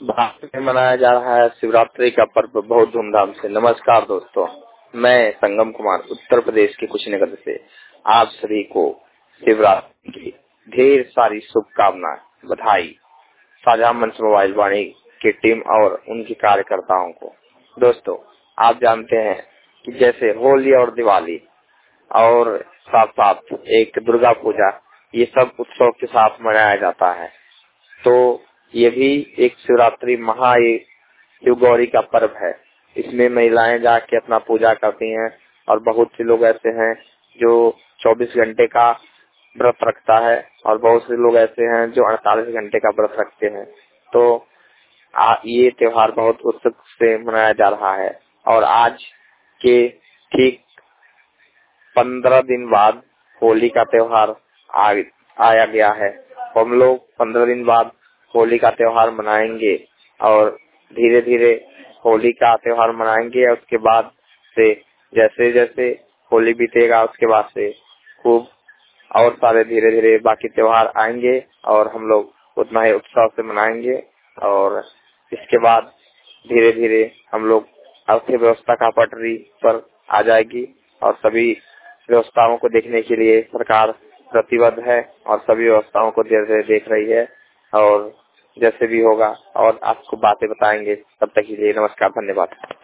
भारत में मनाया जा रहा है शिवरात्रि का पर्व बहुत धूमधाम से। नमस्कार दोस्तों, मैं संगम कुमार उत्तर प्रदेश के कुशीनगर से आप सभी को शिवरात्रि की ढेर सारी शुभकामनाएं, बधाई। साझा मंच मोबाइल वाणी की टीम और उनके कार्यकर्ताओं को। दोस्तों, आप जानते हैं कि जैसे होली और दिवाली और साथ साथ एक दुर्गा पूजा, ये सब उत्सव के साथ मनाया जाता है, तो ये भी एक शिवरात्रि शिव गौरी का पर्व है। इसमें महिलाएं जाके अपना पूजा करती हैं और बहुत से लोग ऐसे हैं जो 24 घंटे का व्रत रखता है और बहुत से लोग ऐसे हैं जो 48 घंटे का व्रत रखते हैं। तो ये त्योहार बहुत उत्सुक से मनाया जा रहा है और आज के ठीक 15 दिन बाद होली का त्योहार आया गया है। हम लोग 15 दिन बाद होली का त्योहार मनाएंगे और धीरे धीरे होली का त्योहार मनाएंगे और उसके बाद से जैसे जैसे होली बीतेगा उसके बाद से खूब और सारे धीरे धीरे बाकी त्योहार आएंगे और हम लोग उतना ही उत्साह से मनाएंगे। और इसके बाद धीरे धीरे हम लोग अर्थव्यवस्था का पटरी पर आ जाएगी और सभी व्यवस्थाओं को देखने के लिए सरकार प्रतिबद्ध है और सभी व्यवस्थाओं को धीरे धीरे देख रही है और जैसे भी होगा और आपको बातें बताएंगे। तब तक के लिए नमस्कार, धन्यवाद।